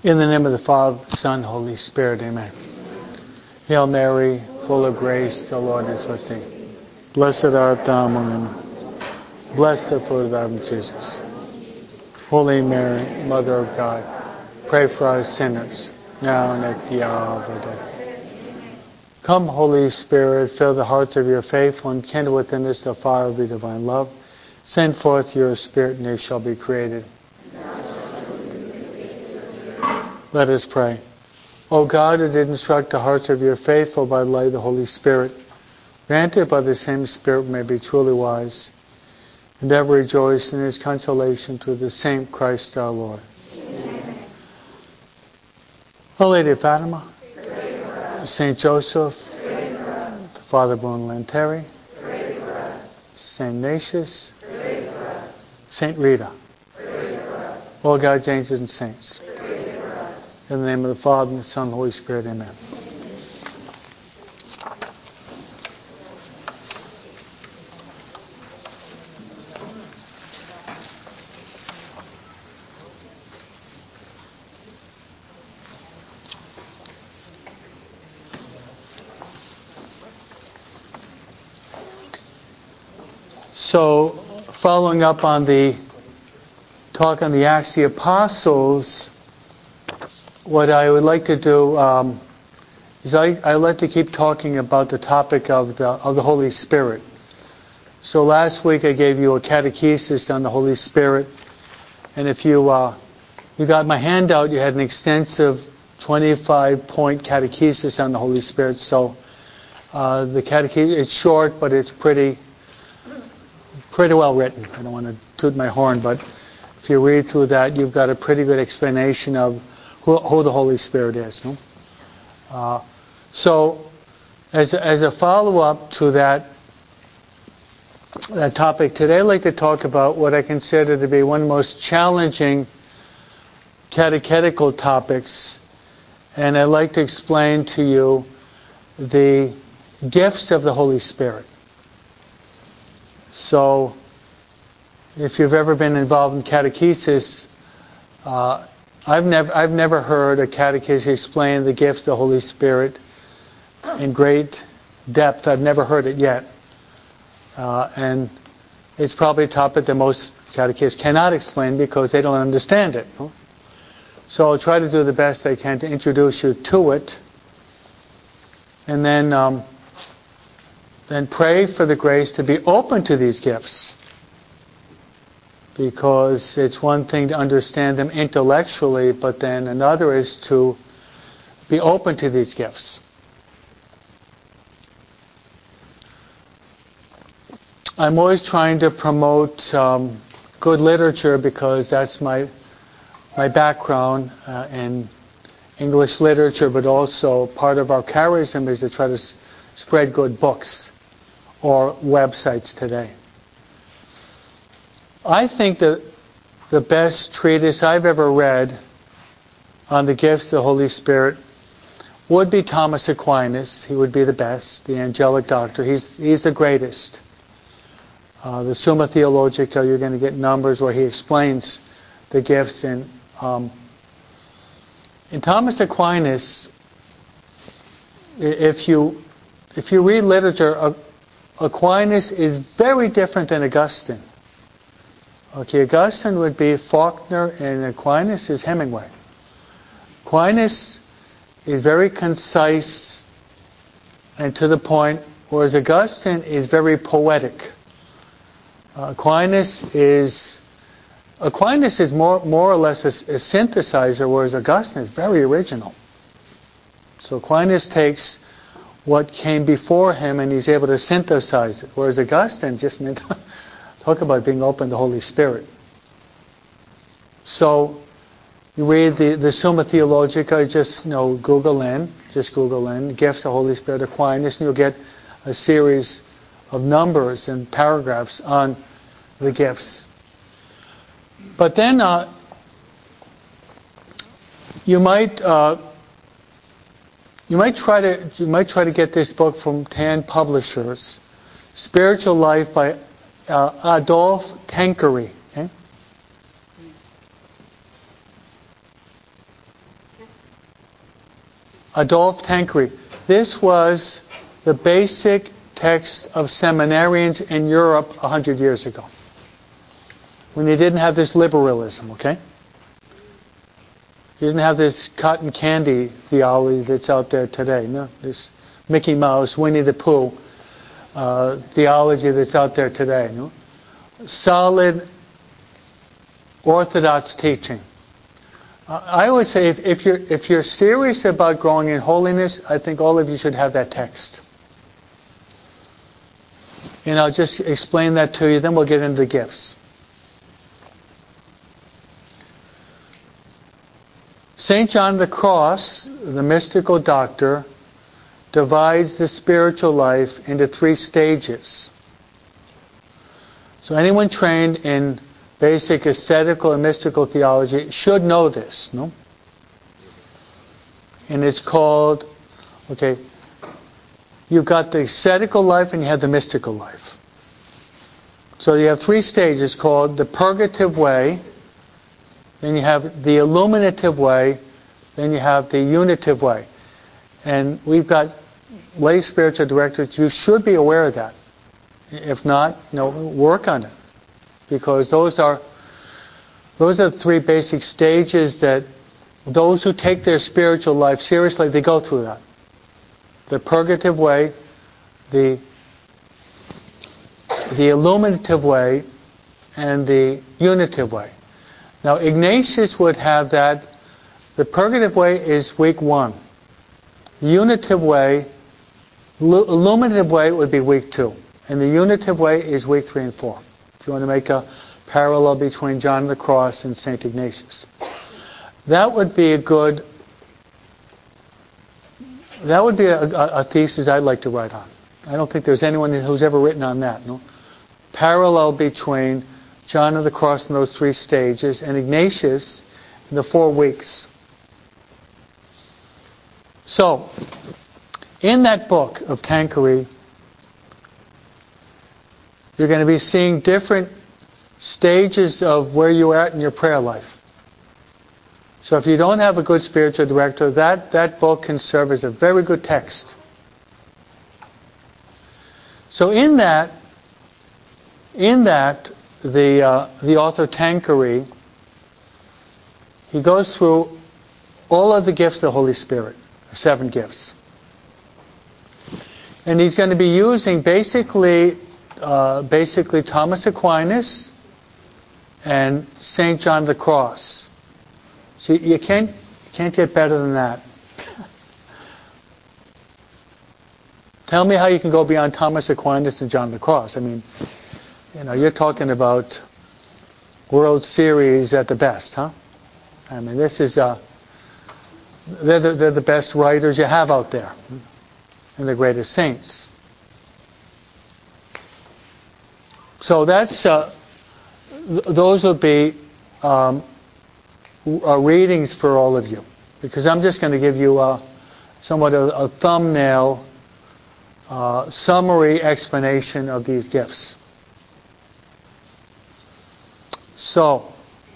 In the name of the Father, Son, Holy Spirit, amen. Hail Mary, full of grace, the Lord is with thee. Blessed art thou among women. Blessed the fruit of thy womb, Jesus. Holy Mary, Mother of God, pray for us sinners, now and at the hour of our death. Come, Holy Spirit, fill the hearts of your faithful and kindle within us the fire of the divine love. Send forth your Spirit, and they shall be created. Let us pray. O God, who did instruct the hearts of your faithful by the light of the Holy Spirit, grant it by the same Spirit may be truly wise, and ever rejoice in his consolation through the same Christ our Lord. Amen. Our Lady of Fatima, Saint Joseph, Father Bruno Lanteri, Saint Ignatius, Saint Rita, all God's angels and saints. In the name of the Father, and the Son, and the Holy Spirit, amen. So, following up on the talk on the Acts of the Apostles, what I would like to do is I like to keep talking about the topic of the Holy Spirit. So last week I gave you a catechesis on the Holy Spirit, and if you got my handout, you had an extensive 25-point catechesis on the Holy Spirit. So the catechesis, it's short, but it's pretty well written. I don't want to toot my horn, but if you read through that, you've got a pretty good explanation of who the Holy Spirit is. No? So, as a follow-up to that topic today, I'd like to talk about what I consider to be one of the most challenging catechetical topics, and I'd like to explain to you the gifts of the Holy Spirit. So, if you've ever been involved in catechesis, I've never heard a catechist explain the gifts of the Holy Spirit in great depth. I've never heard it yet. And it's probably a topic that most catechists cannot explain because they don't understand it. So I'll try to do the best I can to introduce you to it. And then pray for the grace to be open to these gifts. Because it's one thing to understand them intellectually, but then another is to be open to these gifts. I'm always trying to promote good literature because that's my background in English literature, but also part of our charism is to try to spread good books or websites today. I think that the best treatise I've ever read on the gifts of the Holy Spirit would be Thomas Aquinas. He would be the best, the angelic doctor. He's the greatest. The Summa Theologica, you're going to get numbers where he explains the gifts. And in Thomas Aquinas, if you read literature, Aquinas is very different than Augustine. Okay, Augustine would be Faulkner, and Aquinas is Hemingway. Aquinas is very concise and to the point, whereas Augustine is very poetic. Aquinas is more or less a synthesizer, whereas Augustine is very original. So Aquinas takes what came before him and he's able to synthesize it, whereas Augustine just meant talk about being open to the Holy Spirit. So you read the Summa Theologica, just Google in, gifts of the Holy Spirit, Aquinas, and you'll get a series of numbers and paragraphs on the gifts. But then you might try to get this book from Tan Publishers, Spiritual Life by Adolphe Tanqueray. Okay? Adolphe Tanqueray. This was the basic text of seminarians in Europe 100 years ago, when they didn't have this liberalism, okay? You didn't have this cotton candy theology that's out there today, no? This Mickey Mouse, Winnie the Pooh theology that's out there today, no? Solid, orthodox teaching. I always say, if you're serious about growing in holiness, I think all of you should have that text. And I'll just explain that to you, then we'll get into the gifts. St. John of the Cross, the mystical doctor, divides the spiritual life into 3 stages. So anyone trained in basic ascetical and mystical theology should know this, no? And it's called, okay, you've got the ascetical life and you have the mystical life. So you have 3 stages called the purgative way, then you have the illuminative way, then you have the unitive way. And we've got lay spiritual directors. You should be aware of that. If not, work on it. Because those are the 3 basic stages that those who take their spiritual life seriously, they go through that. The purgative way, the illuminative way, and the unitive way. Now Ignatius would have that. The purgative way is week 1. The unitive way, illuminative way would be week 2. And the unitive way is week 3 and 4. If you want to make a parallel between John of the Cross and St. Ignatius. That would be a thesis I'd like to write on. I don't think there's anyone who's ever written on that. No? Parallel between John of the Cross in those 3 stages and Ignatius in the 4 weeks. So, in that book of Tanqueray, you're going to be seeing different stages of where you are at in your prayer life. So if you don't have a good spiritual director, that book can serve as a very good text. So in that, the author Tanqueray, he goes through all of the gifts of the Holy Spirit, 7 gifts. And he's going to be using basically Thomas Aquinas and St. John of the Cross. See, you can't get better than that. Tell me how you can go beyond Thomas Aquinas and John of the Cross. I mean, you're talking about World Series at the best, huh? I mean, this is they're the best writers you have out there, and the greatest saints. So that's those will be readings for all of you, because I'm just going to give you somewhat a thumbnail summary explanation of these gifts. So,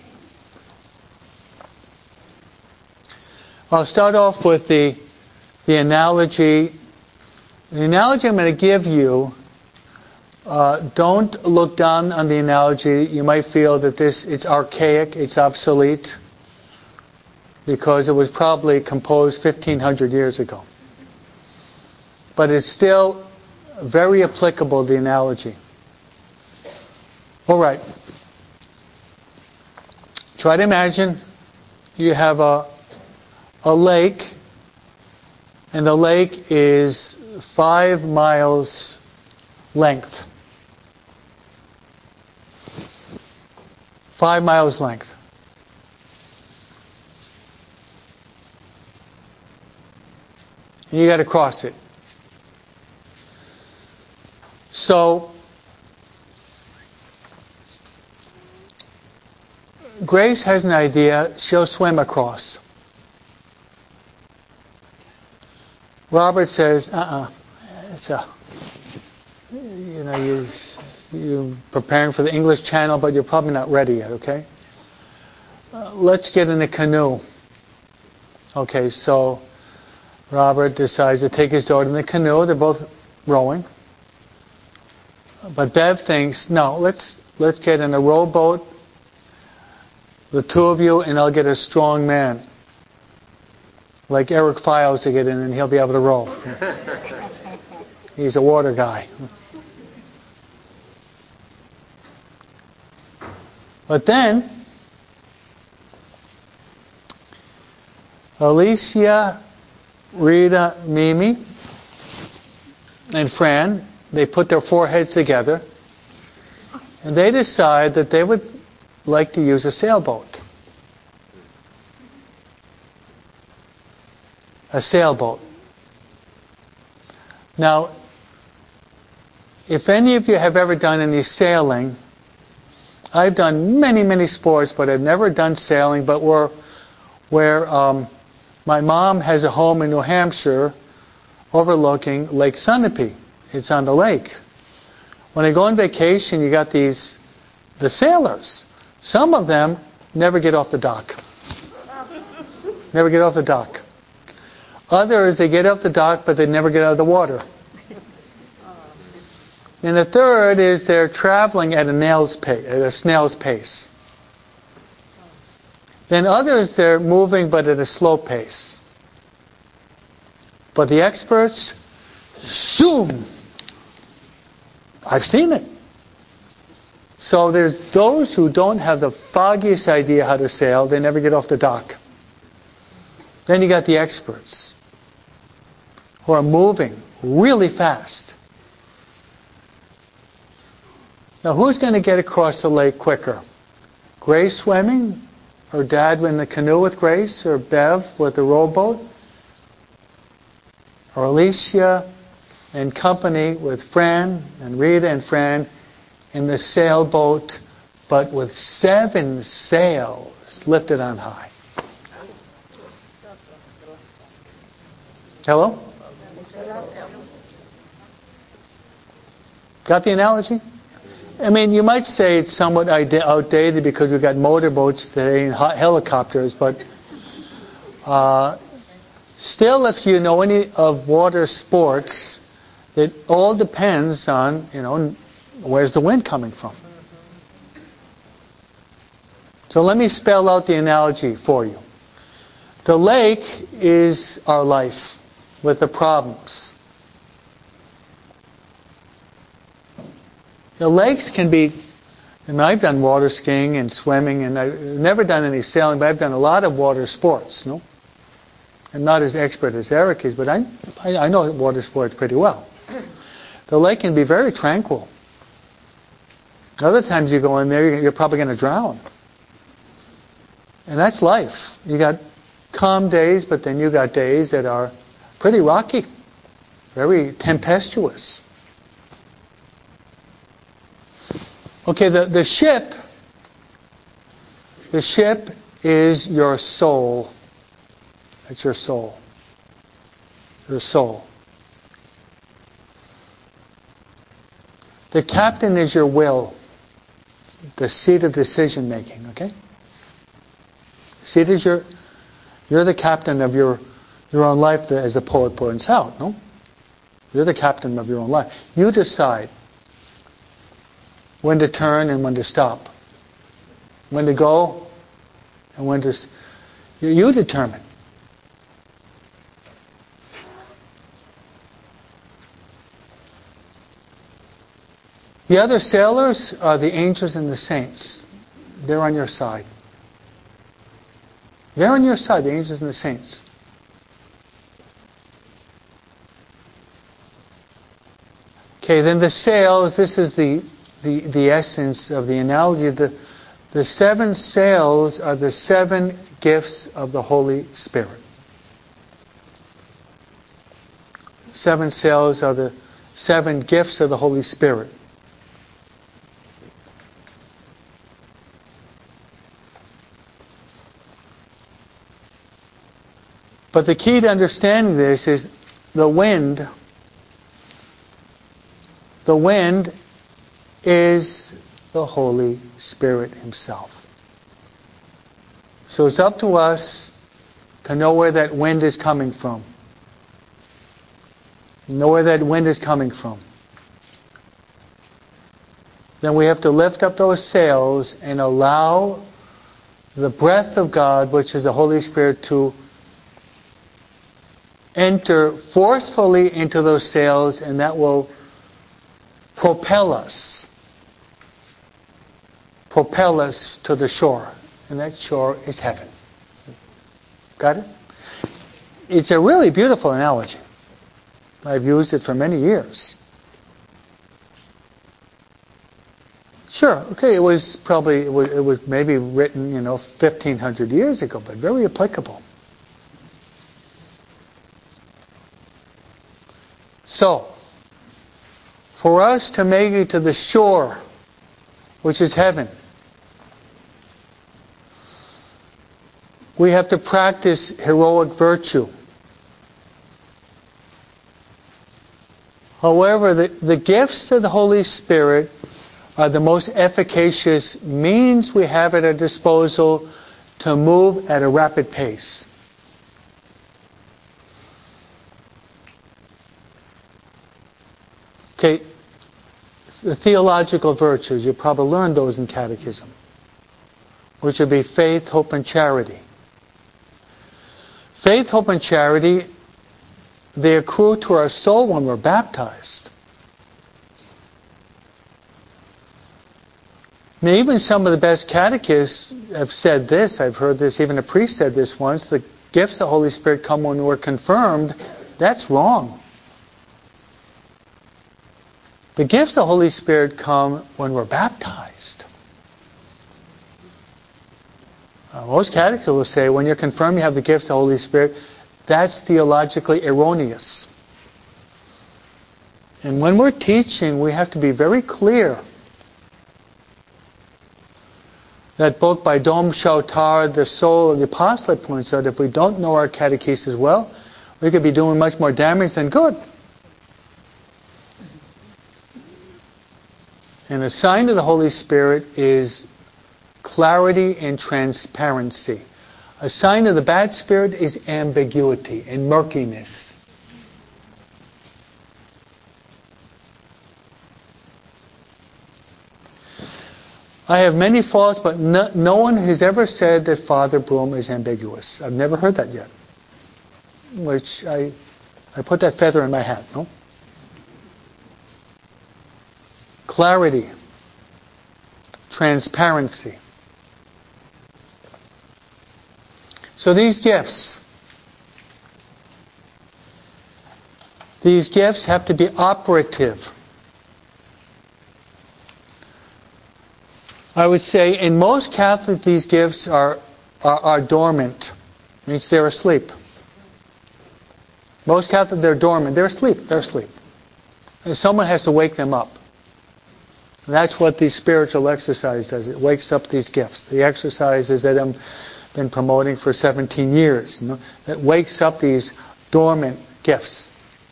I'll start off with the analogy. The analogy I'm going to give you, don't look down on the analogy. You might feel that it's archaic, it's obsolete, because it was probably composed 1,500 years ago. But it's still very applicable, the analogy. All right. Try to imagine you have a lake, and the lake is 5 miles length. 5 miles length. And you got to cross it. So, Grace has an idea. She'll swim across. Robert says, it's you're preparing for the English Channel, but you're probably not ready yet, okay? Let's get in a canoe. Okay, so Robert decides to take his daughter in the canoe. They're both rowing. But Bev thinks, no, let's get in a rowboat, the two of you, and I'll get a strong man. Like Eric Files to get in and he'll be able to row. He's a water guy. But then, Alicia, Rita, Mimi, and Fran, they put their foreheads together and they decide that they would like to use a sailboat. A sailboat. Now, if any of you have ever done any sailing, I've done many, many sports, but I've never done sailing, but where my mom has a home in New Hampshire overlooking Lake Sunapee. It's on the lake. When I go on vacation, you got the sailors. Some of them never get off the dock. Never get off the dock. Others, they get off the dock, but they never get out of the water. And the third is they're traveling at a snail's pace. Then others, they're moving, but at a slow pace. But the experts, zoom! I've seen it. So there's those who don't have the foggiest idea how to sail. They never get off the dock. Then you got the experts who are moving really fast. Now who's going to get across the lake quicker? Grace swimming? Or Dad in the canoe with Grace? Or Bev with the rowboat? Or Alicia and company with Fran and Rita and Fran in the sailboat, but with 7 sails lifted on high. Hello? Got the analogy? I mean, you might say it's somewhat outdated because we've got motorboats today and helicopters, but still, if you know any of water sports, it all depends on, where's the wind coming from. So let me spell out the analogy for you. The lake is our life with the problems. The lakes can be, and I've done water skiing and swimming, and I've never done any sailing, but I've done a lot of water sports. No, I'm not as expert as Eric is, but I know water sports pretty well. The lake can be very tranquil. Other times you go in there, you're probably going to drown. And that's life. You got calm days, but then you got days that are pretty rocky, very tempestuous. Okay, the ship is your soul. It's your soul. Your soul. The captain is your will, the seat of decision making, okay? Seat is you're the captain of your own life, as the poet points out, no? You're the captain of your own life. You decide when to turn and when to stop. When to go and when to... You determine. The other sailors are the angels and the saints. They're on your side. They're on your side, the angels and the saints. Okay, then the sails, this is the essence of the analogy. The 7 sails are the 7 gifts of the Holy Spirit. 7 sails are the 7 gifts of the Holy Spirit. But the key to understanding this is the wind. The wind is the Holy Spirit Himself. So it's up to us to know where that wind is coming from. know where that wind is coming from. Then we have to lift up those sails and allow the breath of God, which is the Holy Spirit, to enter forcefully into those sails, and that will propel us to the shore. And that shore is heaven. Got it? It's a really beautiful analogy. I've used it for many years. Sure, okay, it was maybe written, 1,500 years ago, but very applicable. So, for us to make it to the shore, which is heaven, we have to practice heroic virtue. However, the gifts of the Holy Spirit are the most efficacious means we have at our disposal to move at a rapid pace. Okay, the theological virtues, you probably learned those in catechism, which would be faith, hope, and charity. Faith, hope, and charity, they accrue to our soul when we're baptized. Now, even some of the best catechists have said this. I've heard this, even a priest said this once. The gifts of the Holy Spirit come when we're confirmed. That's wrong. The gifts of the Holy Spirit come when we're baptized. Most catechists will say when you're confirmed you have the gifts of the Holy Spirit. That's theologically erroneous. And when we're teaching, we have to be very clear. That book by Dom Chautar, The Soul of the Apostolate, points out if we don't know our catechesis well, we could be doing much more damage than good. And a sign of the Holy Spirit is clarity and transparency. A sign of the bad spirit is ambiguity and murkiness. I have many faults, but no one has ever said that Father Broom is ambiguous. I've never heard that yet. Which I put that feather in my hat, no? Clarity. Transparency. So these gifts have to be operative. I would say in most Catholics these gifts are dormant. It means they're asleep. Most Catholics, they're dormant. They're asleep. And someone has to wake them up. And that's what the spiritual exercise does. It wakes up these gifts. The exercises that I've been promoting for 17 years. That wakes up these dormant gifts.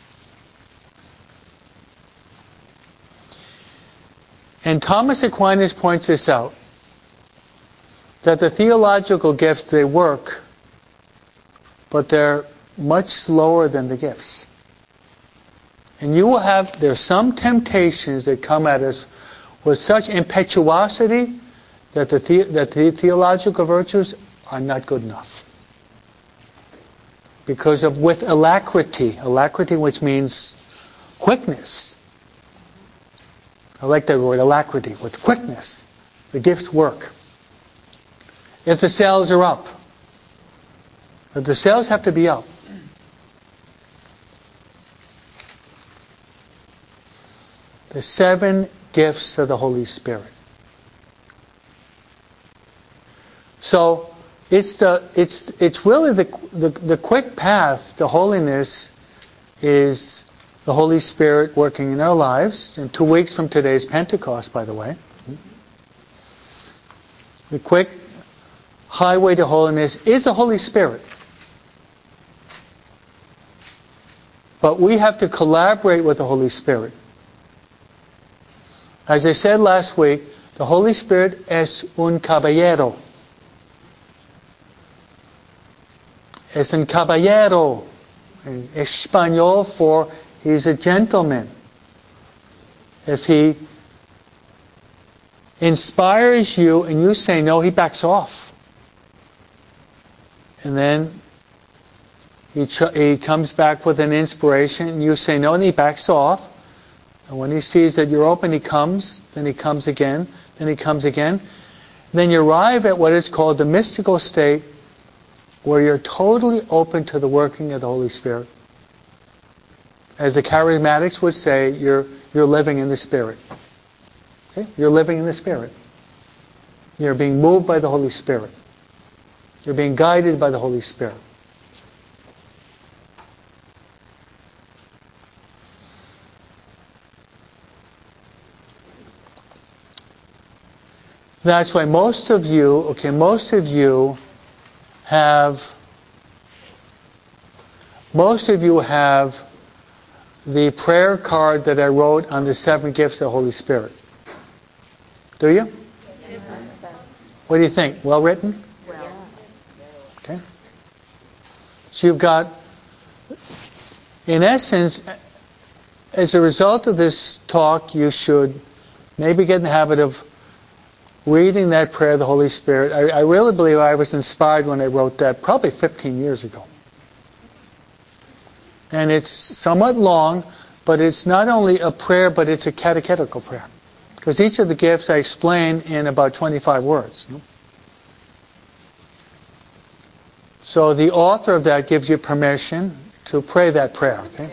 And Thomas Aquinas points this out, that the theological gifts, they work, but they're much slower than the gifts. And there's some temptations that come at us with such impetuosity that the theological virtues are not good enough. Because with alacrity, which means quickness. I like that word, alacrity, with quickness. The gifts work. If the sails are up. If the sails have to be up. The 7 gifts of the Holy Spirit. So it's really the quick path to holiness is the Holy Spirit working in our lives. And 2 weeks from today is Pentecost, by the way. The quick highway to holiness is the Holy Spirit. But we have to collaborate with the Holy Spirit. As I said last week, the Holy Spirit es un caballero. Es un caballero. In Espanol for He's a gentleman. If He inspires you and you say no, He backs off. And then He comes back with an inspiration, and you say no, and He backs off. And when He sees that you're open, He comes, then He comes again, then He comes again. Then you arrive at what is called the mystical state, where you're totally open to the working of the Holy Spirit. As the charismatics would say, you're living in the Spirit. Okay? You're living in the Spirit. You're being moved by the Holy Spirit. You're being guided by the Holy Spirit. That's why most of you have the prayer card that I wrote on the 7 gifts of the Holy Spirit. Do you? What do you think? Well written? Okay. So you've got, in essence, as a result of this talk, you should maybe get in the habit of reading that prayer of the Holy Spirit. I really believe I was inspired when I wrote that probably 15 years ago. And it's somewhat long, but it's not only a prayer, but it's a catechetical prayer. Because each of the gifts I explain in about 25 words. So the author of that gives you permission to pray that prayer. Okay?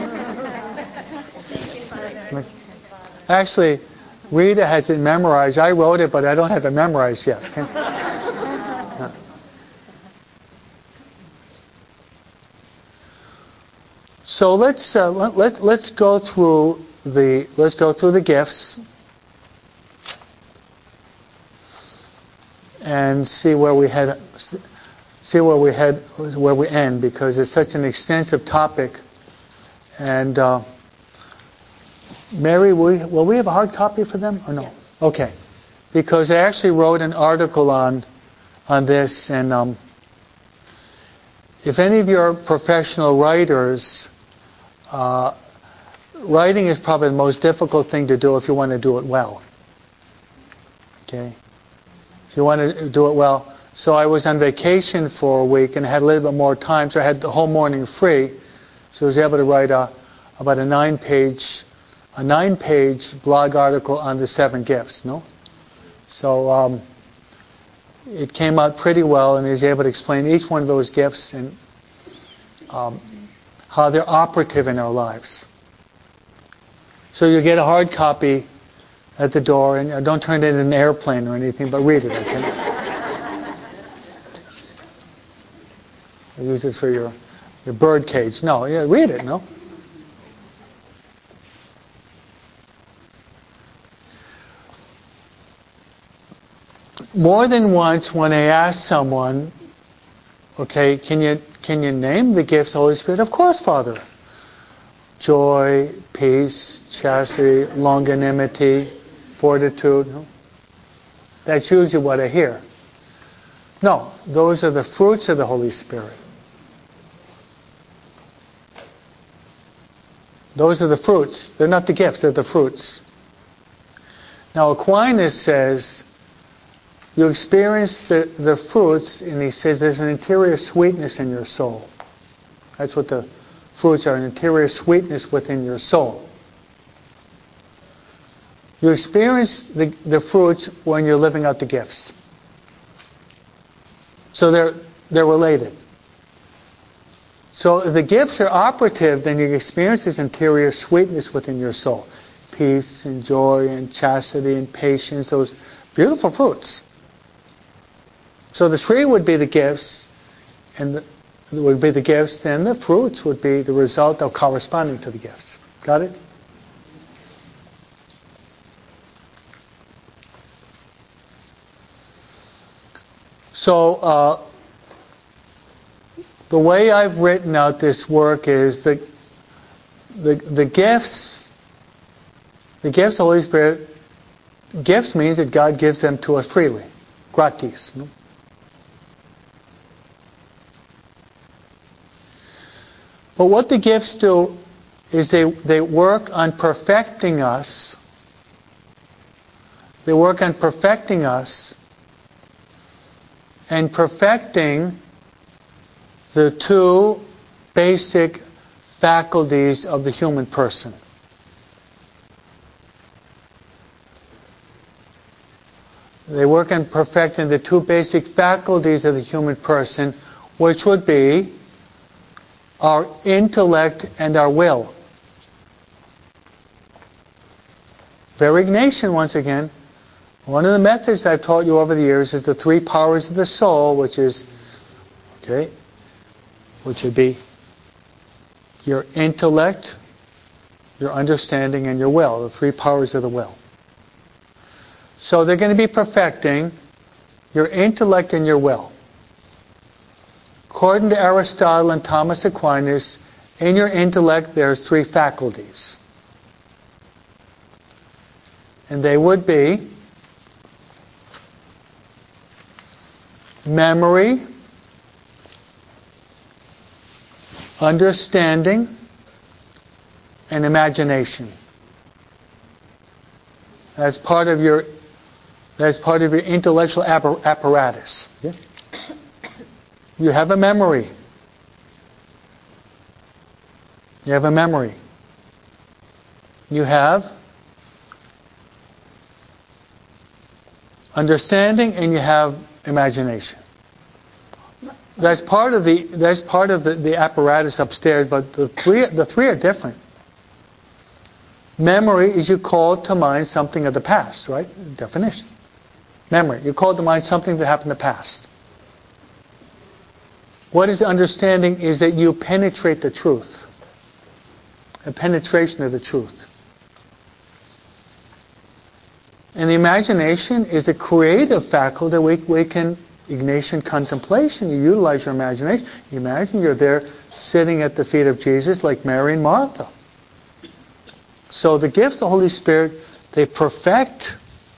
Actually, Rita has it memorized. I wrote it, but I don't have it memorized yet. Okay? No. So let's go through the gifts and see where we end, because it's such an extensive topic. And Mary, will we have a hard copy for them or no? Yes. Okay, because I actually wrote an article on this, and if any of you are professional writers, writing is probably the most difficult thing to do if you want to do it well. Okay, if you want to do it well. So I was on vacation for a week and had a little bit more time, so I had the whole morning free. So I was able to write about a 9-page blog article on the 7 gifts. No, so it came out pretty well, and I was able to explain each one of those gifts and how they're operative in our lives. So you get a hard copy at the door, and don't turn it in an airplane or anything, but read it. Okay. Use it for your bird cage. No, yeah, read it, no? More than once when I ask someone, okay, can you name the gifts of the Holy Spirit? Of course, Father. Joy, peace, chastity, longanimity, fortitude. No? That's usually what I hear. No, those are the fruits of the Holy Spirit. Those are the fruits. They're not the gifts, they're the fruits. Now Aquinas says you experience the fruits, and he says there's an interior sweetness in your soul. That's what the fruits are, an interior sweetness within your soul. You experience the fruits when you're living out the gifts. So they're related. So if the gifts are operative, then you experience this interior sweetness within your soul. Peace and joy and chastity and patience, those beautiful fruits. So the tree would be the gifts, and then the fruits would be the result of corresponding to the gifts. Got it? So the way I've written out this work is the gifts of the Holy Spirit. Gifts means that God gives them to us freely, gratis. No? But what the gifts do is they work on perfecting us. They work on perfecting us and perfecting the two basic faculties of the human person. They work on perfecting the two basic faculties of the human person, which would be our intellect and our will. Very Ignatian, once again. One of the methods I've taught you over the years is the three powers of the soul, which would be your intellect, your understanding, and your will, the three powers of the will. So they're going to be perfecting your intellect and your will. According to Aristotle and Thomas Aquinas, in your intellect there's three faculties. And they would be memory, understanding, and imagination. That's part of your intellectual apparatus. Yeah? You have a memory. You have a memory. You have understanding, and you have imagination. That's part of the apparatus upstairs, but the three are different. Memory is you call to mind something of the past, right? Definition. Memory. You call to mind something that happened in the past. What is understanding is that you penetrate the truth. A penetration of the truth. And the imagination is a creative faculty. We can, Ignatian contemplation, you utilize your imagination. You imagine you're there sitting at the feet of Jesus like Mary and Martha. So the gifts of the Holy Spirit, they perfect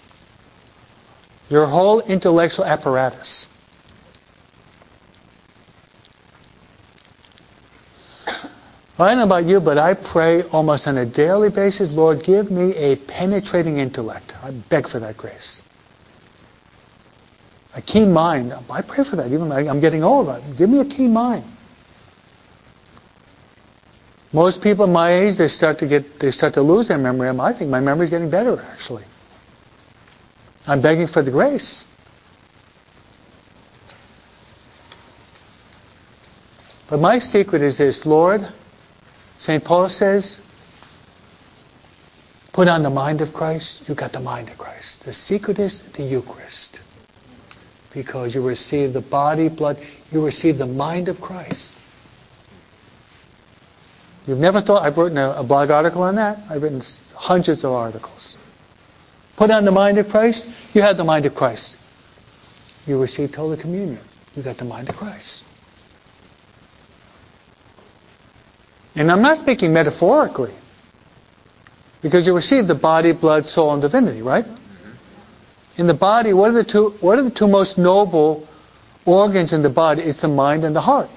your whole intellectual apparatus. I don't know about you, but I pray almost on a daily basis, Lord, give me a penetrating intellect. I beg for that grace. A keen mind. I pray for that. Even I'm getting old. Give me a keen mind. Most people my age, they start to lose their memory. I think my memory is getting better, actually. I'm begging for the grace. But my secret is this, Lord, St. Paul says, put on the mind of Christ. You got the mind of Christ. The secret is the Eucharist. Because you receive the body, blood, you receive the mind of Christ. You've never thought, I've written a blog article on that. I've written hundreds of articles. Put on the mind of Christ, you have the mind of Christ. You received Holy Communion, you got the mind of Christ. And I'm not speaking metaphorically. Because you receive the body, blood, soul, and divinity, right? In the body, what are the two most noble organs in the body? It's the mind and the heart.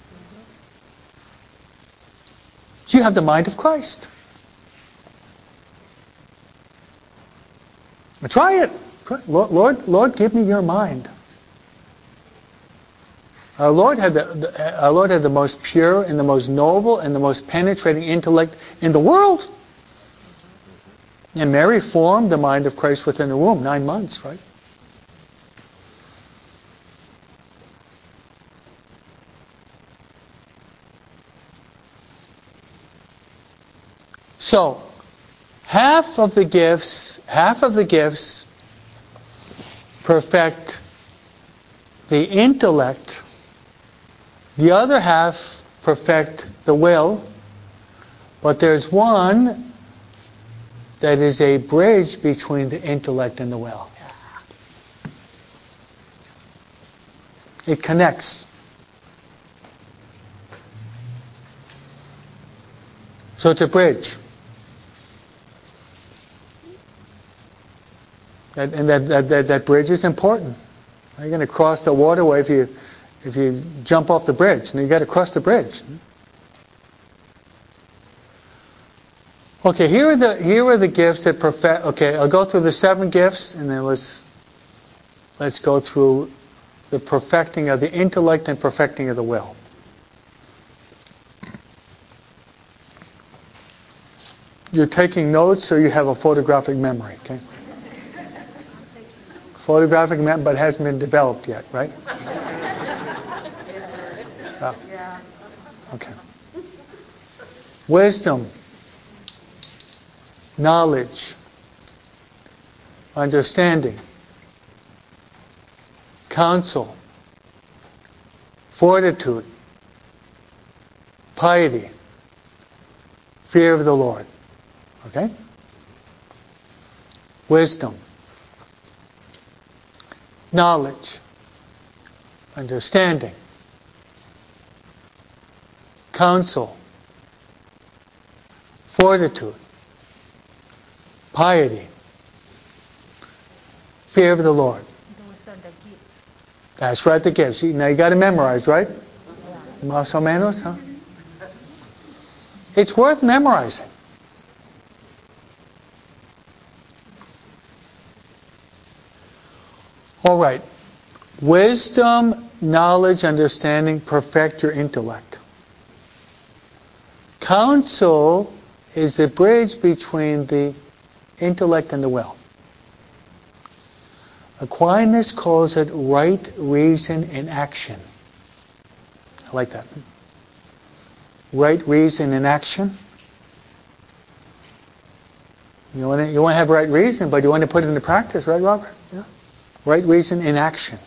So you have the mind of Christ. Try it. Lord, give me your mind. Our Lord had the most pure and the most noble and the most penetrating intellect in the world. And Mary formed the mind of Christ within the womb, 9 months, right? So, half of the gifts perfect the intellect. The other half perfect the will. But there's one that is a bridge between the intellect and the will. It connects. So it's a bridge. And that bridge is important. You're going to cross the waterway if you jump off the bridge. And you've got to cross the bridge. Okay, here are the gifts that perfect. Okay, I'll go through the 7 gifts, and then let's go through the perfecting of the intellect and perfecting of the will. You're taking notes, or you have a photographic memory, okay? Photographic memory, but it hasn't been developed yet, right? Yeah. Okay. Wisdom, knowledge, understanding, counsel, fortitude, piety, fear of the Lord. Okay? Wisdom, knowledge, understanding, counsel, fortitude, piety, fear of the Lord. Those are the gifts. That's right, the gifts. Now you got to memorize, right? Más o menos, huh? It's worth memorizing. All right. Wisdom, knowledge, understanding, perfect your intellect. Counsel is the bridge between the intellect and the will. Aquinas calls it right reason in action. I like that. Right reason in action. You want to have right reason, but you want to put it into practice, right, Robert? Yeah. Right reason in action.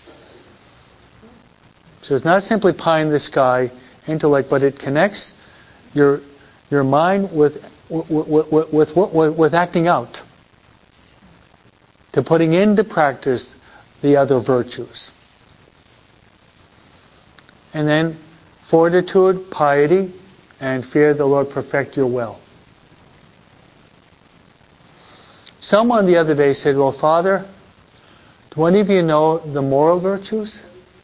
So it's not simply pie in the sky intellect, but it connects your mind with acting out, to putting into practice the other virtues. And then fortitude, piety, and fear of the Lord perfect your will. Someone the other day said, well, Father, do any of you know the moral virtues?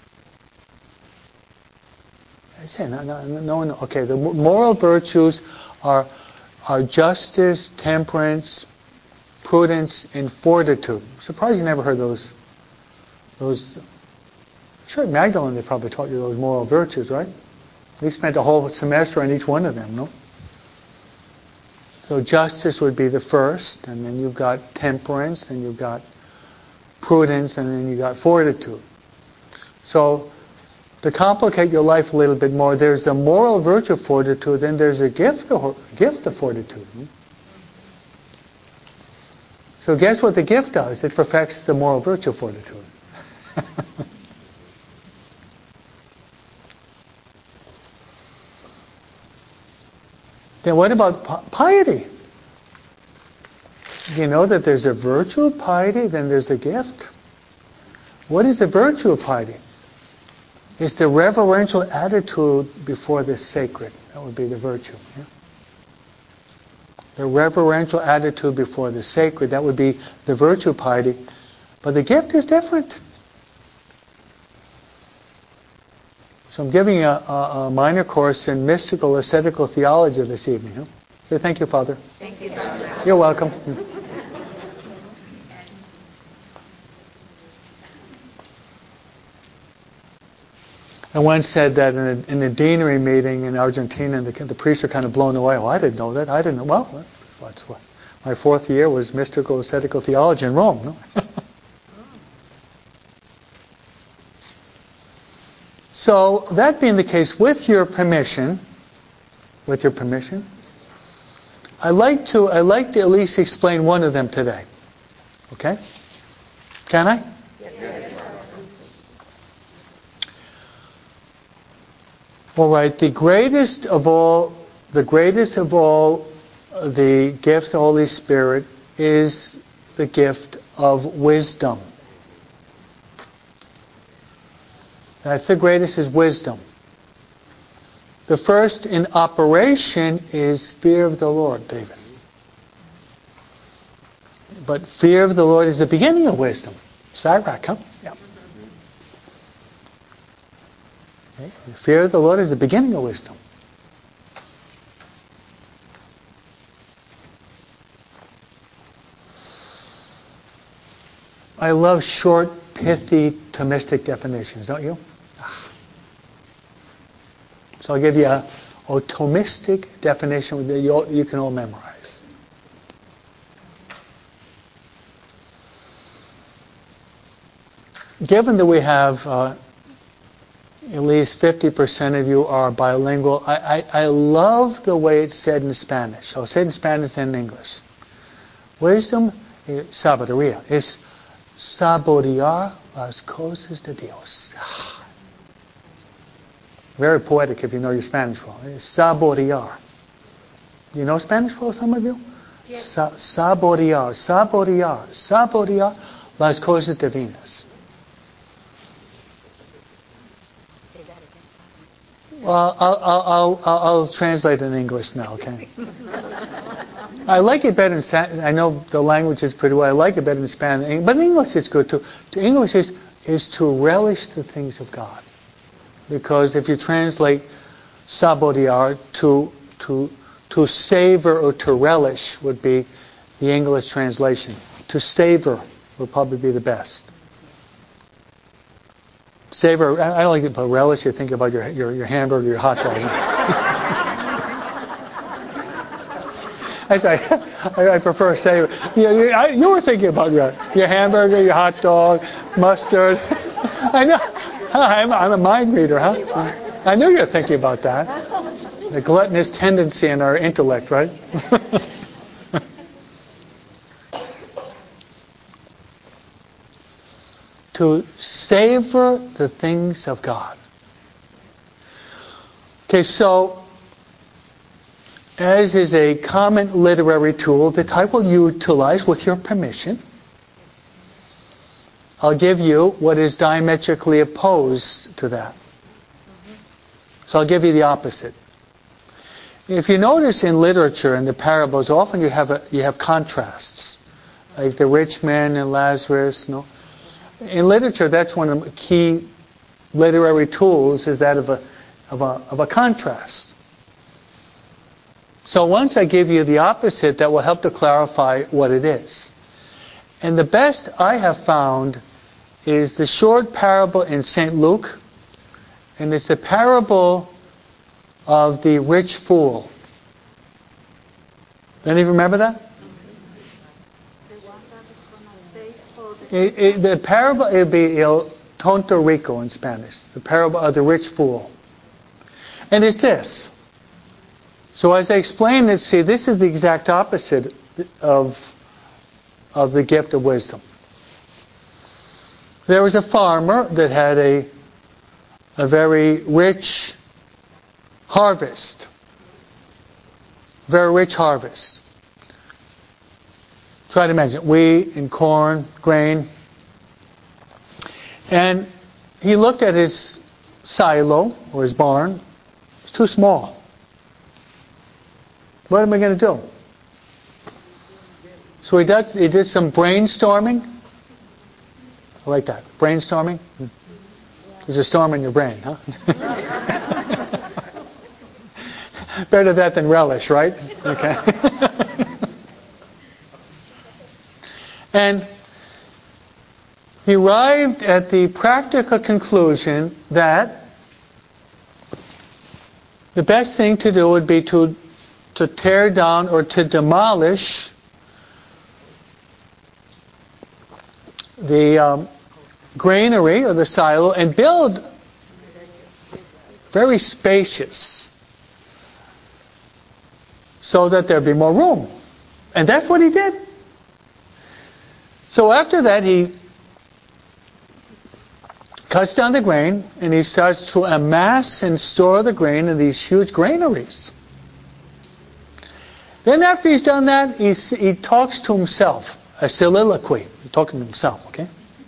I said, no. Okay, the moral virtues are justice, temperance, prudence, and fortitude. I'm surprised you never heard those. Sure, at Magdalene they probably taught you those moral virtues, right? We spent a whole semester on each one of them, no? So justice would be the first, and then you've got temperance, and you've got prudence, and then you've got fortitude. So to complicate your life a little bit more, there's the moral virtue of fortitude, then there's a gift of fortitude. So guess what the gift does? It perfects the moral virtue of fortitude. Then what about piety? You know that there's a virtue of piety, then there's the gift. What is the virtue of piety? It's the reverential attitude before the sacred. That would be the virtue. Yeah? The reverential attitude before the sacred. That would be the virtue of piety. But the gift is different. So I'm giving a minor course in mystical ascetical theology this evening. Huh? Say thank you, Father. Thank you, Father. You're welcome. I once said that in a deanery meeting in Argentina, the priests are kind of blown away. Well, I didn't know that. I didn't know. Well, that's what. My 4th year was mystical ascetical theology in Rome. No? So that being the case, with your permission, I'd like to at least explain one of them today. Okay? Can I? Yes. All right. The greatest of all the gifts of the Holy Spirit is the gift of wisdom. That's the greatest, is wisdom. The first in operation is fear of the Lord, David. But fear of the Lord is the beginning of wisdom. Sirach, huh? Yeah. Okay. The fear of the Lord is the beginning of wisdom. I love short, pithy, Thomistic definitions, don't you? So I'll give you a Thomistic definition that you can all memorize. Given that we have at least 50% of you are bilingual, I love the way it's said in Spanish. I'll say it in Spanish and in English. Wisdom, sabiduría, es saborear las cosas de Dios. Very poetic if you know your Spanish well. It's saborear. You know Spanish well, some of you? Yes. Saborear las cosas divinas. Say that again. Well, I'll translate in English now, okay? I like it better in Spanish. I know the language is pretty well. I like it better in Spanish, but in English it's good too. English is to relish the things of God, because if you translate saborear to savor or to relish would be the English translation. To savor would probably be the best. Savor. I don't like to put relish. You think about your hamburger, your hot dog. I prefer savor. You were thinking about your hamburger, your hot dog, mustard. I know. I'm a mind reader, huh? I knew you were thinking about that. The gluttonous tendency in our intellect, right? To savor the things of God. Okay, so as is a common literary tool that I will utilize with your permission, I'll give you what is diametrically opposed to that. So I'll give you the opposite. If you notice in literature, in the parables, often you have contrasts, like the rich man and Lazarus. No, in literature, that's one of the key literary tools, is that of a contrast. So once I give you the opposite, that will help to clarify what it is. And the best I have found is the short parable in St. Luke, and it's the parable of the rich fool. Any of you remember that? The parable, it would be El Tonto Rico in Spanish, the parable of the rich fool. And it's this. So as I explain it, see, this is the exact opposite of the gift of wisdom. There was a farmer that had a very rich harvest. Very rich harvest. Try to imagine wheat and corn, grain. And he looked at his silo or his barn. It's too small. What am I going to do? So he did some brainstorming. I like that. Brainstorming. There's a storm in your brain, huh? Better that than relish, right? Okay. And he arrived at the practical conclusion that the best thing to do would be to tear down or to demolish the granary or the silo and build very spacious so that there'd be more room. And that's what he did. So after that, he cuts down the grain and he starts to amass and store the grain in these huge granaries. Then after he's done that, he talks to himself, a soliloquy. He's talking to himself, okay?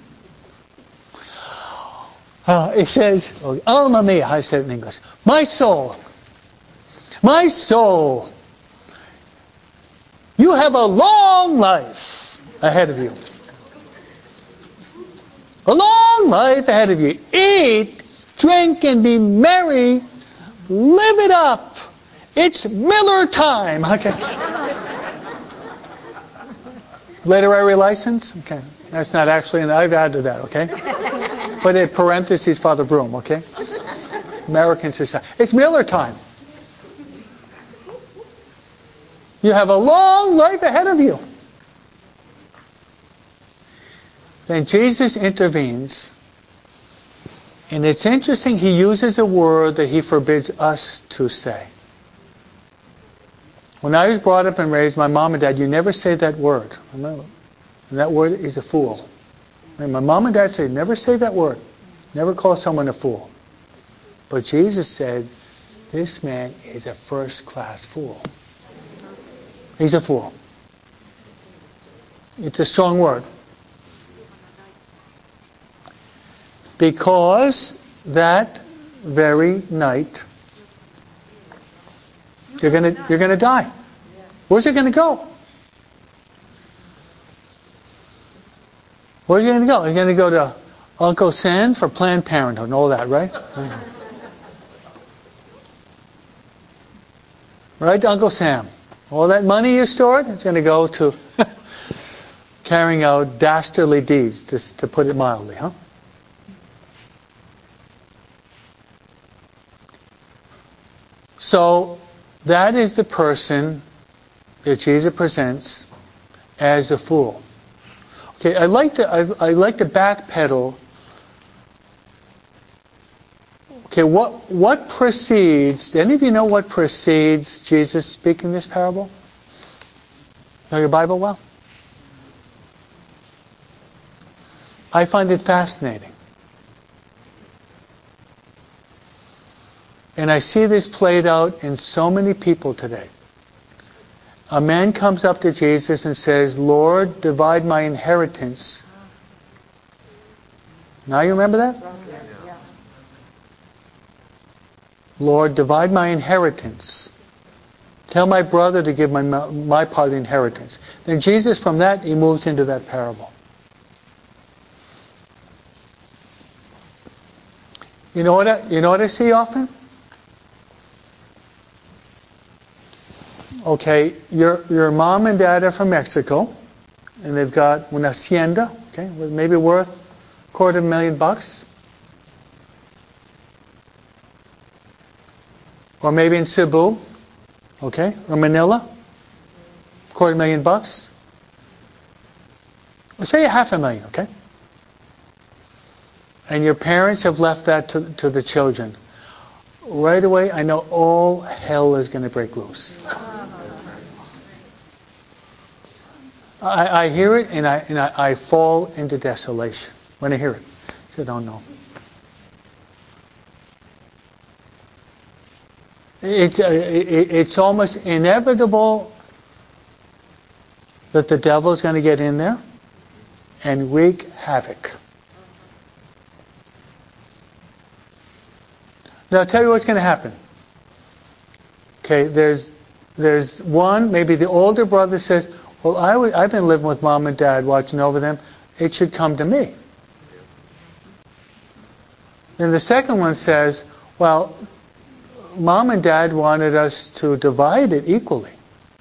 He says, Alma mia, I said it in English, my soul, you have a long life ahead of you. A long life ahead of you. Eat, drink, and be merry. Live it up. It's Miller time. Okay. Literary license? Okay. That's not actually, and I've added that, okay? But in parentheses, Father Broom, okay? American society. It's Miller time. You have a long life ahead of you. Then Jesus intervenes. And it's interesting, he uses a word that he forbids us to say. When I was brought up and raised, my mom and dad, you never say that word. Remember? And that word is a fool. And my mom and dad said, never say that word. Never call someone a fool. But Jesus said, this man is a first-class fool. He's a fool. It's a strong word. Because that very night, you're gonna die. Where's it gonna go? Where are you going to go? You're going to go to Uncle Sam for Planned Parenthood and all that, right? Right, Uncle Sam? All that money you stored is going to go to carrying out dastardly deeds, just to put it mildly, huh? So, that is the person that Jesus presents as a fool. Okay, I like to backpedal. Okay, what precedes? Do any of you know what precedes Jesus speaking this parable? Know your Bible well? I find it fascinating. And I see this played out in so many people today. A man comes up to Jesus and says, Lord, divide my inheritance. Now you remember that? Yeah. Lord, divide my inheritance. Tell my brother to give my part of the inheritance. Then Jesus, from that, he moves into that parable. You know what I see often? Okay, your mom and dad are from Mexico, and they've got an hacienda, okay, maybe worth $250,000. Or maybe in Cebu, okay, or Manila, $250,000. Let's say $500,000, okay? And your parents have left that to the children. Right away, I know all hell is going to break loose. I hear it and I fall into desolation when I hear it. I said, oh no. It's almost inevitable that the devil is going to get in there and wreak havoc. Now I'll tell you what's going to happen. Okay, there's one, maybe the older brother says, well, I've been living with mom and dad, watching over them. It should come to me. Then the second one says, well, mom and dad wanted us to divide it equally.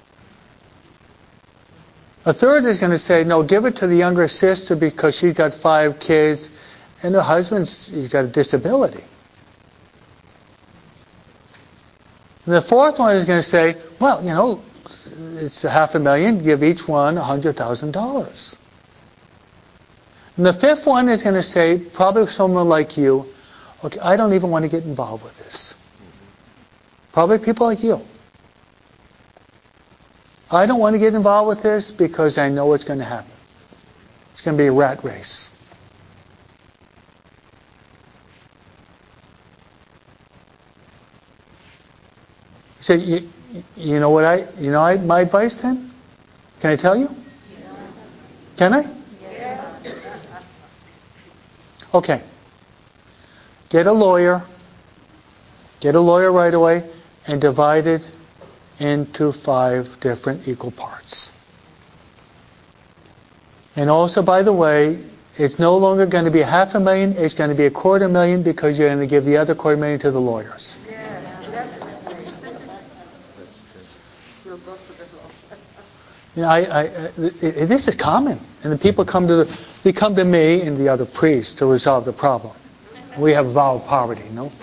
A third is going to say, no, give it to the younger sister because she's got 5 kids and her he's got a disability. And the fourth one is going to say, well, it's $500,000, give each one $100,000. And the fifth one is going to say, probably someone like you, okay, I don't even want to get involved with this. Probably people like you. I don't want to get involved with this because I know what's going to happen. It's going to be a rat race. So you know my advice then? Can I tell you? Yeah. Can I? Yeah. Okay. Get a lawyer right away, and divide it into 5 different equal parts. And also, by the way, it's no longer going to be $500,000, it's going to be $250,000 because you're going to give the other $250,000 to the lawyers. You know, this is common, and the people come to me and the other priests to resolve the problem. We have a vow of poverty, you know.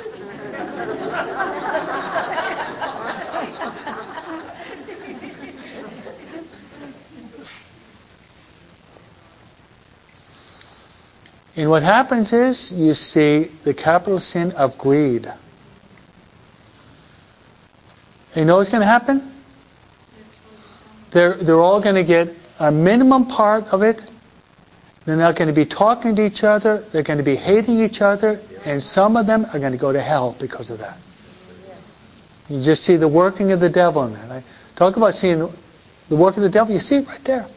And what happens is you see the capital sin of greed. You know what's going to happen? They're all going to get a minimum part of it. They're not going to be talking to each other. They're going to be hating each other. And some of them are going to go to hell because of that. You just see the working of the devil in that. Talk about seeing the work of the devil. You see it right there.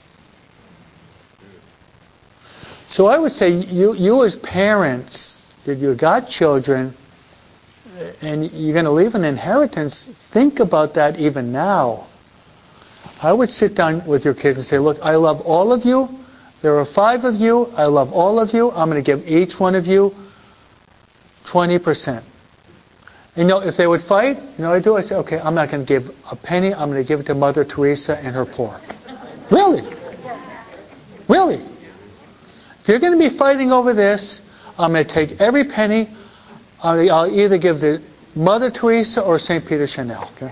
So I would say you as parents, that you've got children, and you're going to leave an inheritance, think about that even now. I would sit down with your kids and say, look, I love all of you. There are 5 of you. I love all of you. I'm going to give each one of you 20%. You know, if they would fight, you know what I do? I say, okay, I'm not going to give a penny. I'm going to give it to Mother Teresa and her poor. Really? Really? If you're going to be fighting over this, I'm going to take every penny. I'll either give to Mother Teresa or St. Peter Chanel. Okay?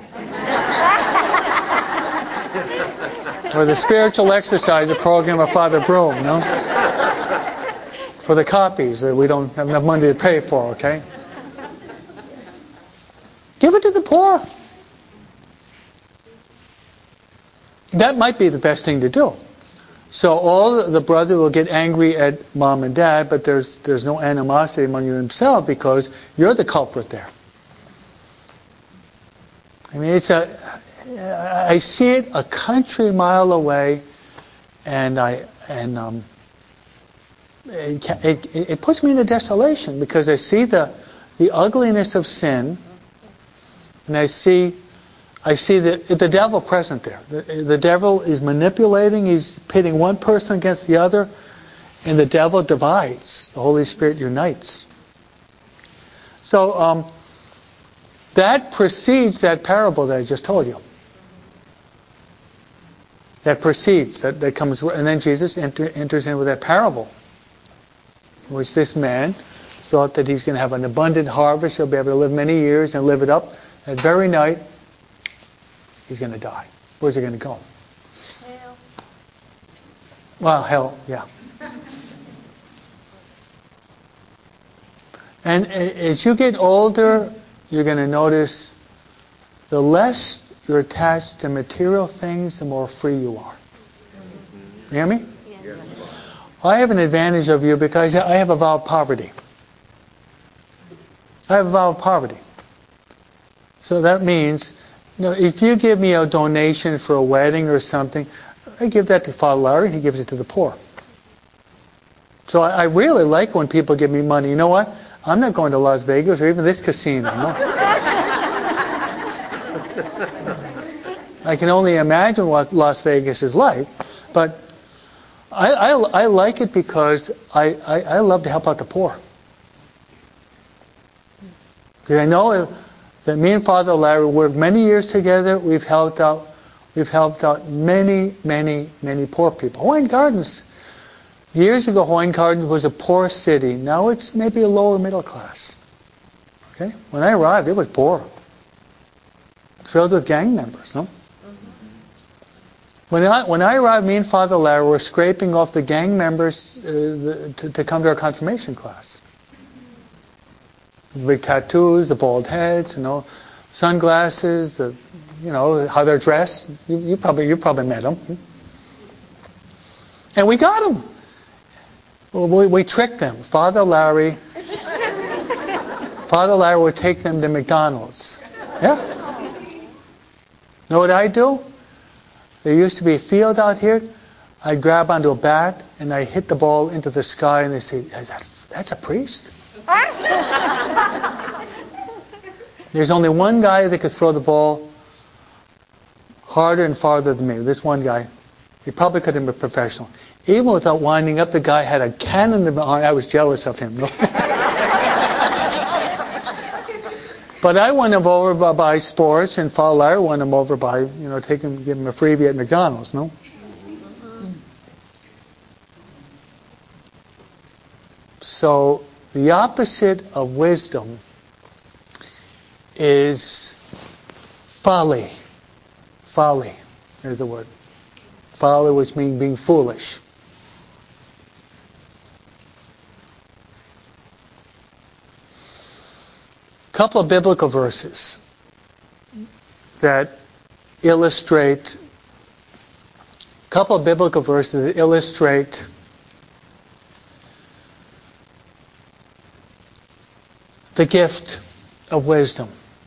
Or the spiritual exercise program of Father Broom, you know? For the copies that we don't have enough money to pay for, okay? Give it to the poor. That might be the best thing to do. So all the brother will get angry at mom and dad, but there's no animosity among you themselves because you're the culprit there. I mean, I see it a country mile away, and it puts me in a desolation because I see the ugliness of sin, and I see the devil present there. The devil is manipulating. He's pitting one person against the other, and the devil divides. The Holy Spirit unites. So that precedes that parable that I just told you. That precedes, that comes, and then Jesus enters in with that parable, in which this man thought that he's going to have an abundant harvest. He'll be able to live many years and live it up. That very night, he's going to die. Where's he going to go? Hell. Well, hell, yeah. And as you get older, you're going to notice the less you're attached to material things, the more free you are. You hear me? Yes. I have an advantage of you because I have a vow of poverty. I have a vow of poverty. So that means, you know, if you give me a donation for a wedding or something, I give that to Father Larry and he gives it to the poor. So I really like when people give me money. You know what? I'm not going to Las Vegas or even this casino. No. I can only imagine what Las Vegas is like, but I like it because I love to help out the poor. Because I know that me and Father Larry worked many years together. We've helped out many, many, many poor people. Hawaiian Gardens. Years ago, Hawaiian Gardens was a poor city. Now it's maybe a lower middle class. Okay? When I arrived, it was poor. Filled with gang members, no? When I arrived, me and Father Larry were scraping off the gang members to come to our confirmation class. The big tattoos, the bald heads, you know, sunglasses, how they're dressed. You probably met them. And we got them. We tricked them. Father Larry would take them to McDonald's. Yeah. Know what I do? There used to be a field out here. I'd grab onto a bat and I hit the ball into the sky, and they say, "That's a priest." There's only one guy that could throw the ball harder and farther than me. This one guy. He probably could have been a professional. Even without winding up, the guy had a cannon in the arm. I was jealous of him. But I won him over by sports, and Father Larry won him over by, give him a freebie at McDonald's, no? So, the opposite of wisdom is folly. Folly, there's the word. Folly, which means being foolish. Couple of biblical verses that illustrate the gift of wisdom.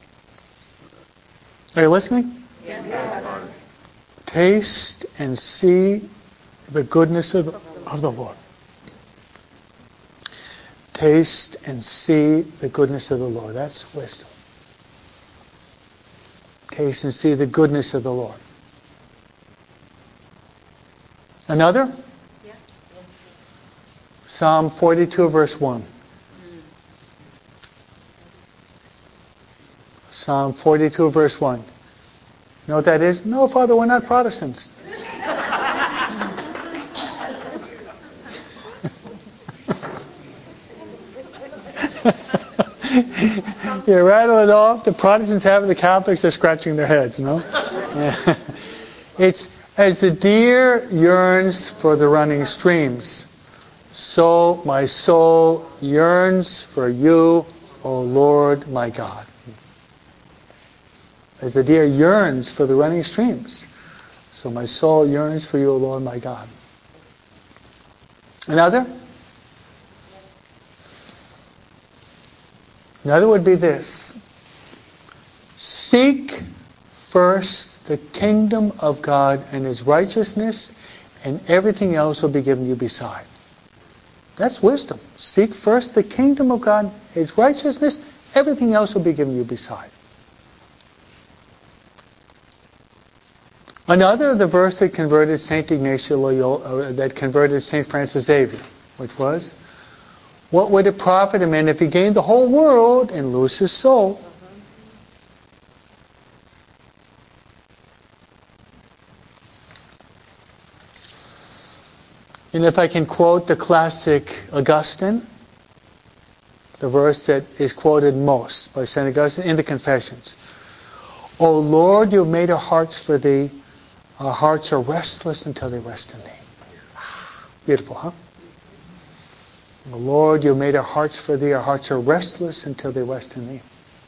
Are you listening? Yes. Taste and see the goodness of the Lord. Taste and see the goodness of the Lord. That's wisdom. Taste and see the goodness of the Lord. Another? Yeah. Psalm 42, verse 1. Psalm 42, verse 1. You know what that is? No, Father, we're not Protestants. You rattle it off. The Protestants have it. The Catholics are scratching their heads. Yeah. It's as the deer yearns for the running streams, so my soul yearns for you, O Lord my God. As the deer yearns for the running streams, so my soul yearns for you, O Lord my God. Another? Another would be this. Seek first the kingdom of God and His righteousness, and everything else will be given you beside. That's wisdom. Seek first the kingdom of God, His righteousness, everything else will be given you beside. Another, the verse that converted St. Ignatius Loyola, that converted St. Francis Xavier, which was, what would it profit a man if he gained the whole world and lose his soul? And if I can quote the classic Augustine, the verse that is quoted most by St. Augustine in the Confessions. O Lord, you have made our hearts for Thee. Our hearts are restless until they rest in Thee. Beautiful, huh? O Lord, you have made our hearts for Thee. Our hearts are restless until they rest in Thee.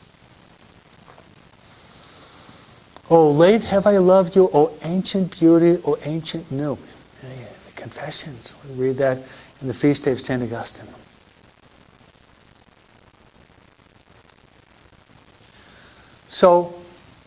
O late have I loved you, O ancient beauty, O ancient new. The Confessions. We read that in the feast day of St. Augustine. So,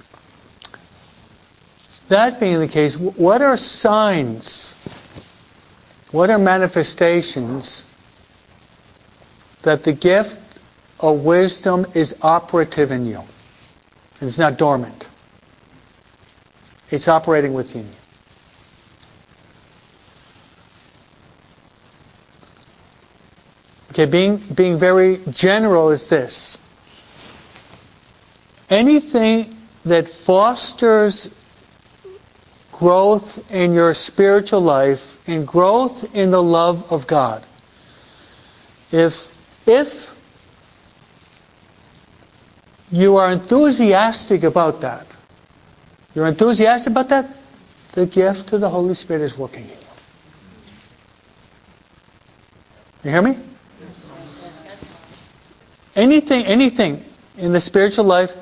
that being the case, what are signs, what are manifestations that the gift of wisdom is operative in you? And it's not dormant. It's operating within you. Okay, being very general is this. Anything that fosters growth in your spiritual life and growth in the love of God. If you are enthusiastic about that, the gift of the Holy Spirit is working in you. You hear me? Anything in the spiritual life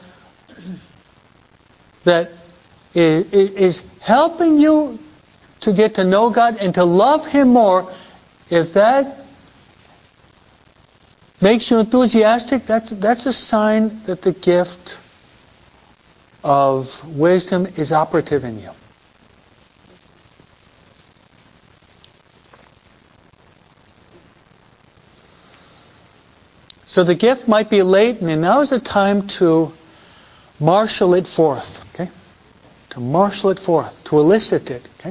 that is helping you to get to know God and to love Him more, if that makes you enthusiastic, that's a sign that the gift of wisdom is operative in you. So the gift might be latent, and now is the time to marshal it forth, okay? To marshal it forth, to elicit it, okay?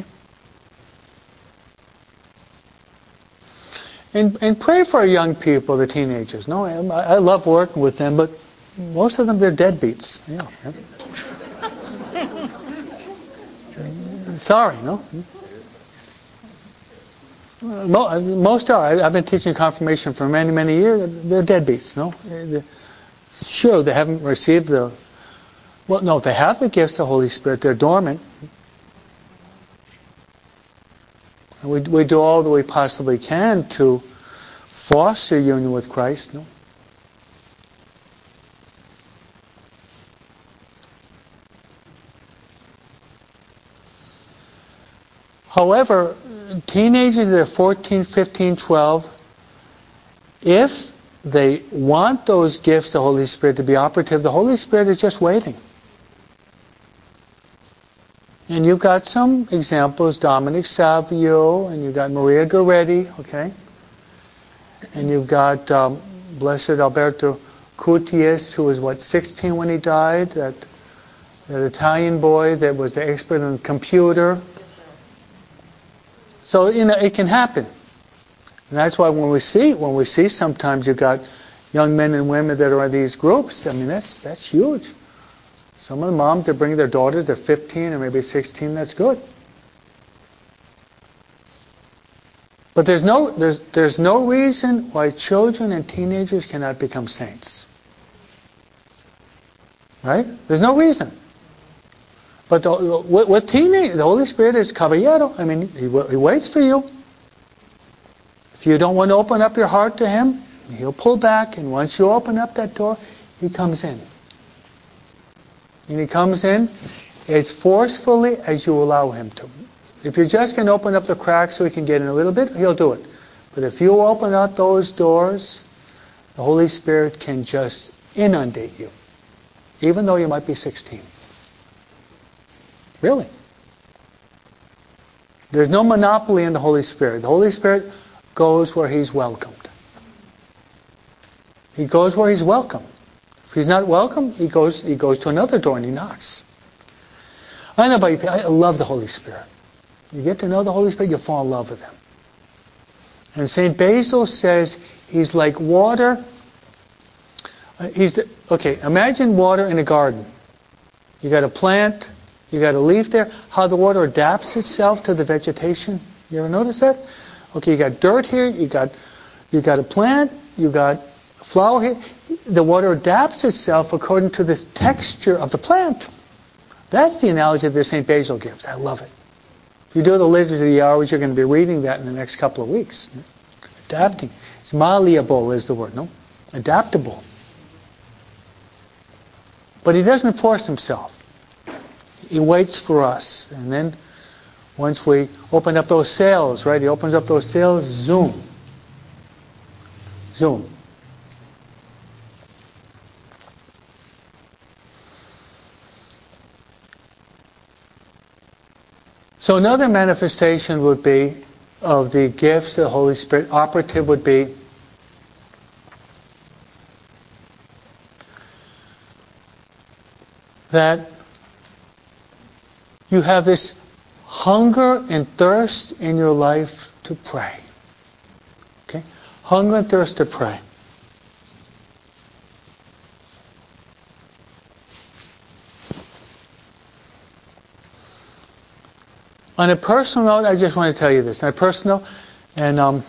And pray for our young people, the teenagers. No, I love working with them, but Most of them, they're deadbeats. Yeah. Sorry, no? Most are. I've been teaching confirmation for many, many years. They're deadbeats, no? Sure, they haven't received the... Well, no, they have the gifts of the Holy Spirit. They're dormant. And we do all that we possibly can to foster union with Christ, no? However, teenagers that are 14, 15, 12, if they want those gifts of the Holy Spirit to be operative, the Holy Spirit is just waiting. And you've got some examples, Dominic Savio, and you've got Maria Goretti, okay? And you've got Blessed Alberto Cutius, who was, 16 when he died? That Italian boy that was the expert on computer. So, it can happen. And that's why when we see sometimes you've got young men and women that are in these groups, I mean, that's huge. Some of the moms that bring their daughters, they're 15 or maybe 16, that's good. But there's no reason why children and teenagers cannot become saints. Right? There's no reason. But with teenagers, the Holy Spirit is caballero. I mean, he waits for you. If you don't want to open up your heart to Him, He'll pull back, and once you open up that door, He comes in. And He comes in as forcefully as you allow Him to. If you're just going to open up the cracks so He can get in a little bit, He'll do it. But if you open up those doors, the Holy Spirit can just inundate you, even though you might be 16. Really. There's no monopoly in the Holy Spirit. The Holy Spirit goes where He's welcomed. He goes where He's welcome. If He's not welcome, He goes to another door and He knocks. I know about you, I love the Holy Spirit. You get to know the Holy Spirit, you fall in love with Him. And St. Basil says He's like water. Imagine water in a garden. You got a plant, you got a leaf there, how the water adapts itself to the vegetation. You ever notice that? Okay, you got dirt here, you got a plant, you got a flower here. The water adapts itself according to the texture of the plant. That's the analogy that St. Basil gives. I love it. If you do the Liturgy of the Hours, you're going to be reading that in the next couple of weeks. Adapting. It's malleable is the word, no? Adaptable. But He doesn't force Himself. He waits for us. And then once we open up those sails, right? He opens up those sails, zoom. Zoom. So another manifestation would be of the gifts of the Holy Spirit, operative would be that you have this hunger and thirst in your life to pray. Okay? Hunger and thirst to pray. On a personal note, I just want to tell you this. On a personal note, and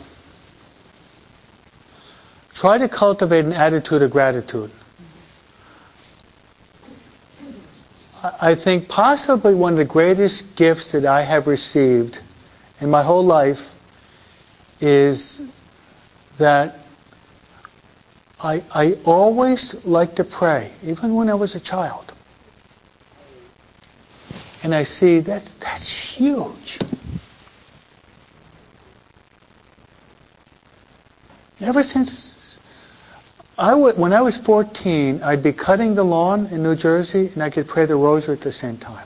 try to cultivate an attitude of gratitude. I think possibly one of the greatest gifts that I have received in my whole life is that I always liked to pray, even when I was a child. And I see that's huge. Ever since when I was 14, I'd be cutting the lawn in New Jersey, and I could pray the rosary at the same time.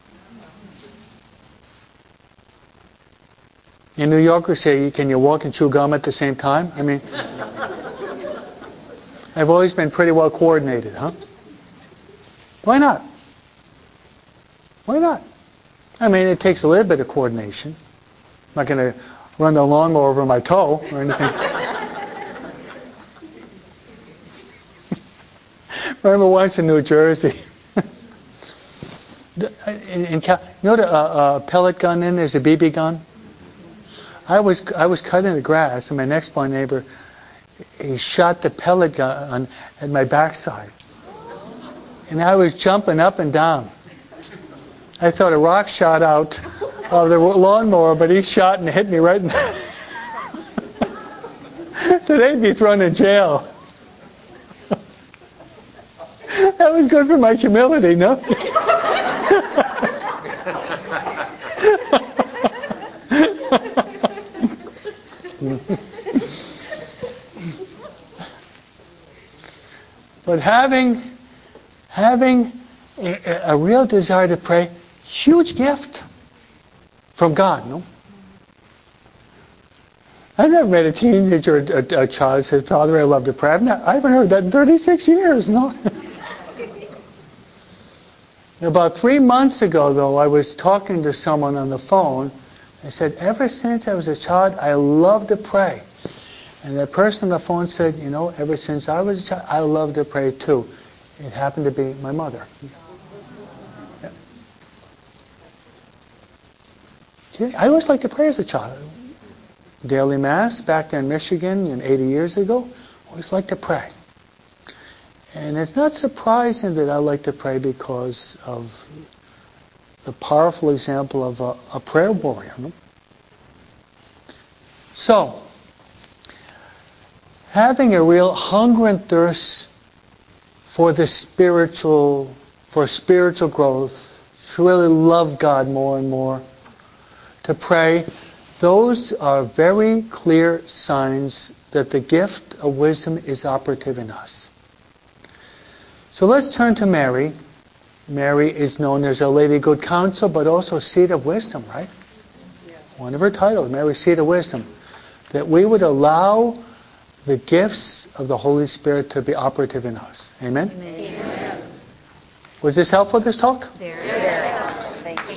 In New Yorkers say, can you walk and chew gum at the same time? I mean, I've always been pretty well coordinated, huh? Why not? Why not? I mean, it takes a little bit of coordination. I'm not going to run the lawnmower over my toe or anything. remember once in New Jersey. You know the pellet gun in there's a BB gun? I was cutting the grass, and my next door neighbor, he shot the pellet gun at my backside. And I was jumping up and down. I thought a rock shot out of the lawnmower, but he shot and hit me right in the... They'd be thrown in jail. That was good for my humility, no? But having a real desire to pray, huge gift from God, no? I've never met a teenager or a child who said, Father, I love to pray. I haven't heard that in 36 years, no? About 3 months ago, though, I was talking to someone on the phone. I said, ever since I was a child, I love to pray. And that person on the phone said, you know, ever since I was a child, I love to pray too. It happened to be my mother. Yeah. See, I always liked to pray as a child. Daily Mass back there in Michigan 80 years ago, always liked to pray. And it's not surprising that I like to pray because of the powerful example of a prayer warrior. No? So, having a real hunger and thirst for spiritual growth, to really love God more and more, to pray, those are very clear signs that the gift of wisdom is operative in us. So let's turn to Mary. Mary is known as a Lady of Good Counsel, but also Seat of Wisdom, right? Yes. One of her titles, Mary, Seat of Wisdom. That we would allow the gifts of the Holy Spirit to be operative in us. Amen? Amen. Was this helpful, this talk? Very yes. Thank you.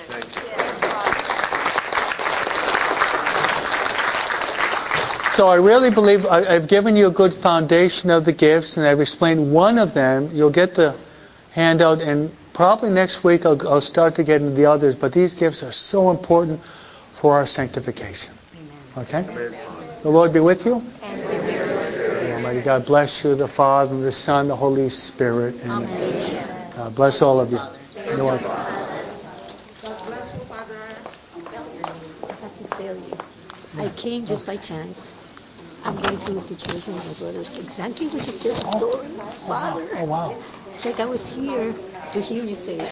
So I really believe I've given you a good foundation of the gifts, and I've explained one of them. You'll get the handout, and probably next week I'll start to get into the others, but these gifts are so important for our sanctification. Amen. Okay? Amen. The Lord be with you. And with you. Almighty God bless you, the Father, and the Son, the Holy Spirit. And Amen. God bless all of you. God bless you, Father. I have to tell you, I came just by chance. I'm going through a situation with my brother. Exactly what you said, the story. Father. Oh, wow. It's like I was here to hear you say it.